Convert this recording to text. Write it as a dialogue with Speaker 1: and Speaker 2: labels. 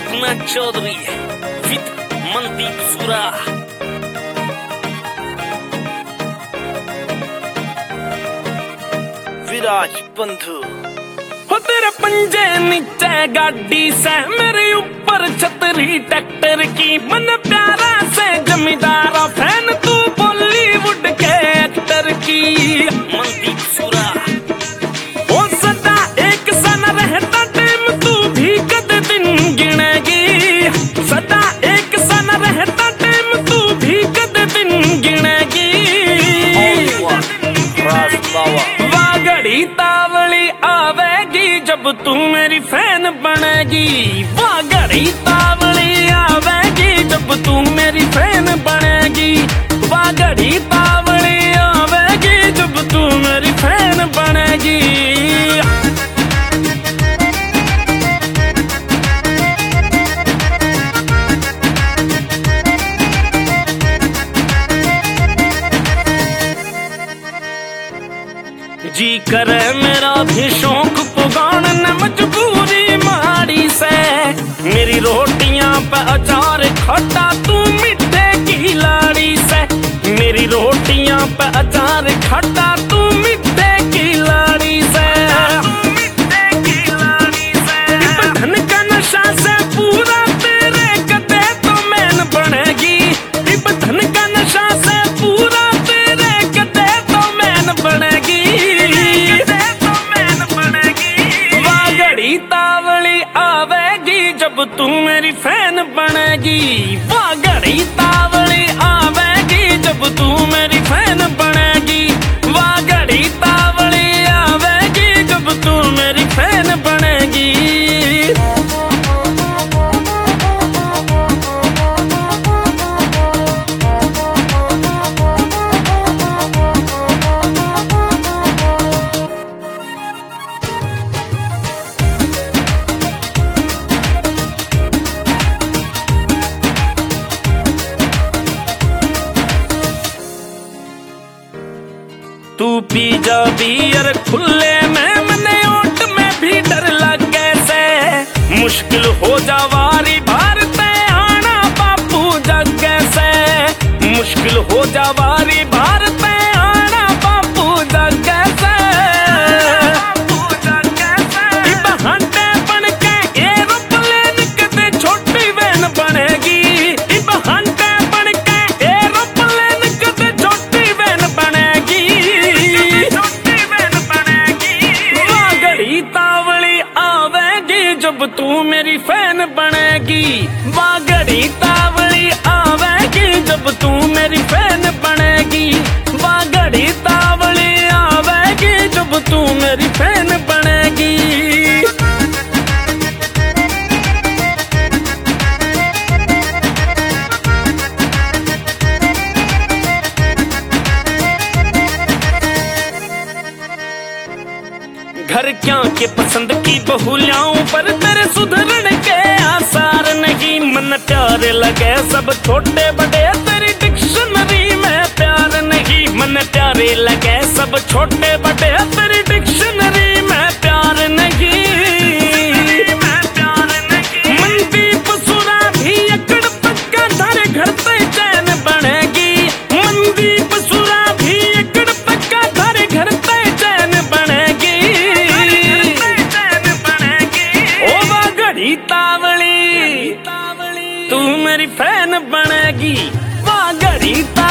Speaker 1: Sapna Chaudhary with Mandeep सूरा। विराज बंधु हो तेरे पंजे नीचे गाड़ी से, मेरे ऊपर छतरी ट्रैक्टर की, मन प्यारा से जमींदारा फैन तू बॉलीवुड के एक्टर की। मनदीप सूरा ओ सदा एक सा न रहता टाइम, तू भी कद दिन गिनेगी। सदा एक सा न रहता टाइम, तू भी कद दिन गिनेगी। वाह घड़ी तावली आवेगी जब तू मेरी फैन बनेगी। वाह घड़ी तावली आवेगी जब तू मेरी फैन बनेगी। वाह घड़ी तावली आवेगी जब तू मेरी फैन बनेगी। जी करे मेरा भी शौक पुगान न मजबूरी माड़ी से, मेरी रोटियां पे अचार खट्टा तू मिठे की लाड़ी से। मेरी रोटियां पे अचार खट्टा तू मिठे की लाड़ी से। धन का नशा से पूरा तेरे कदे तो मैन बनेगी। धन का नशा से पूरा तेरे कदे तो मैन बनेगी। तावली आवेगी जब तू मेरी फैन बनेगी। वाह घड़ी तावली आवेगी जब तू मेरी फैन बनेगी। वाह घड़ी तावली आवेगी जब तू मेरी फैन बनेगी। तू पी जा बियर खुले में, मने ओट में भी डर लगे से। मुश्किल हो जा वारी भारते आना बापू जगे से। मुश्किल हो जा वारी भारते आना बापू जगे से। बहाने बन के एरोप्लेन कदे छोटी वैन बनेगी। बहाने बन के एरोप्लेन कदे छोटी वैन बनेगी। तावली आवेगी जब तू मेरी फैन बनेगी। वाह घड़ी तावली आवेगी जब तू मेरी फैन बनेगी। वाह घड़ी तावली आवेगी जब तू मेरी फैन बनेगी। घर क्या के पसंद की बहू लाऊं, पर तेरे सुधरने के आसार नहीं। मन प्यारे लगे सब छोटे बड़े, तेरी डिक्शनरी में प्यार नहीं। मन प्यारे लगे सब छोटे बड़े, तेरी डिक्शनरी में प्यार नहीं। मनदीप सूरा भी एकड़ पक्का थारे घर पे चैन बनेगी। मनदीप सूरा भी एकड़ पक्का थारे घर पे चैन बनेगी। तावली तू मेरी फैन बनेगी। वाह घड़ी